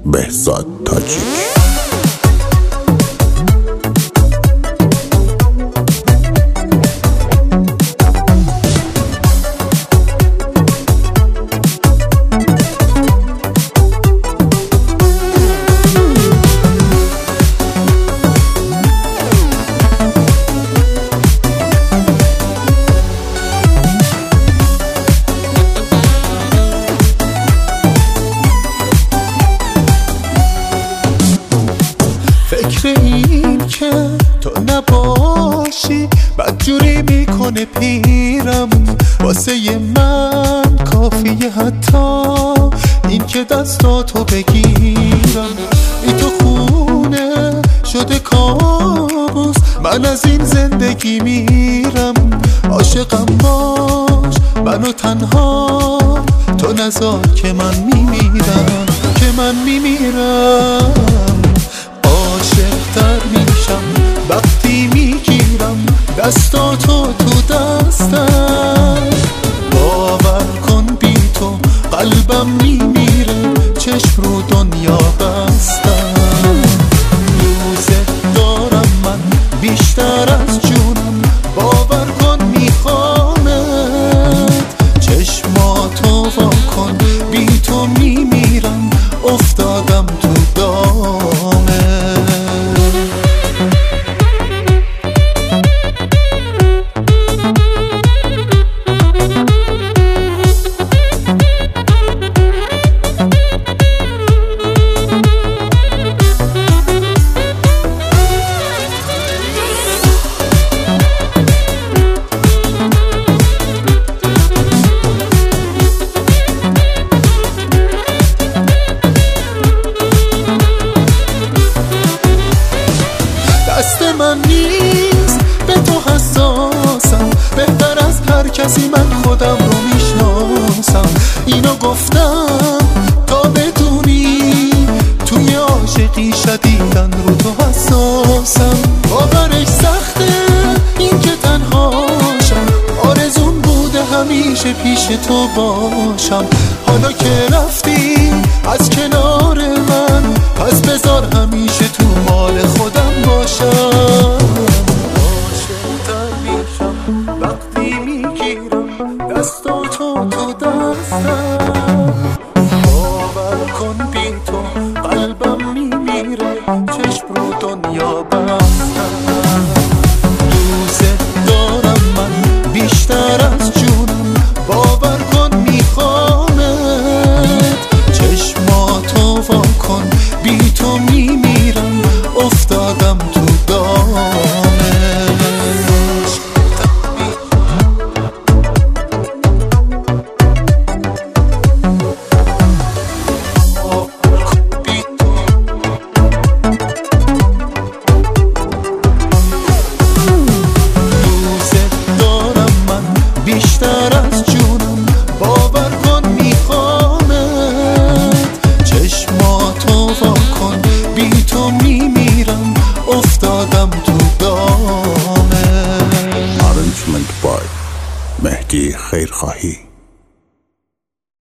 بهزاد تاجیک. فکر این که تو نباشی بدجوری میکنه پیرم، واسه من کافیه حتی این که دستاتو بگیرم. بی تو خونه شده کابوس، من از این زندگی میرم. عاشقم باش منو تنها تو نذار که من میمیرم، که من میمیرم. عاشق‌تر میشم وقتی میگیرم دستاتو تو دستم. باور کن بی تو قلبم میمیره، چشم رو دنیا بستم. دوست دارم من بیشتر از جونم، باور کن میخوامت. چشماتو وا کن بی تو میمیرم، افتادم تو دامت. دست من نیست به تو حساسم، بهتر از هر کسی من خودم رو میشناسم. اینو گفتم تا بدونی توی عاشقی شدیدن رو تو حساسم. باورش سخته این که تنهاشم، آرزون بوده همیشه پیش تو باشم. حالا که رفتی از کنار من، پس بذار همیشه تو مال خودم باشم. عاشق‌تر میشم وقتی میگیرم دستاتو تو دستم. باور کن بی تو قلبم میمیره، چشم رو دنیا بستم. دوست دارم من بیشتر از جونم، باور کن میخوامت. چشماتو وا کن بی تو میمیرم، افتادم تو دامت. بیشتر از جونم، باور کن میخوامت. چشماتو وا کن بی تو میمیرم، افتادم تو دامت. Arrangement by مهدی خیرخواهی.